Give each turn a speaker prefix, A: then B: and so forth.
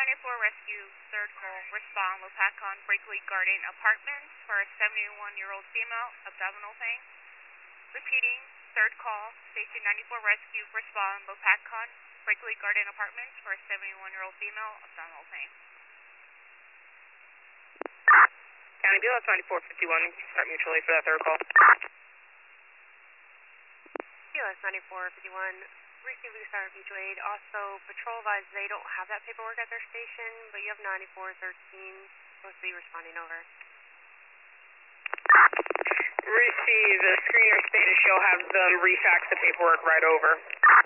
A: 94 Rescue, third call, respond, Lopatcon, Brinkley Garden Apartments for a 71-year-old female, abdominal pain. Repeating, third call, Station 94 Rescue, respond, Lopatcon, Brinkley Garden Apartments for a 71-year-old female, abdominal pain.
B: County BLS 9451, start mutual aid for that third call.
C: BLS 9451, receive start mutual aid. Also, patrol advised they don't have that paperwork at their station, but you have 9413 supposed to be responding over.
B: Receive, the screener status, she'll have them refax the paperwork right over.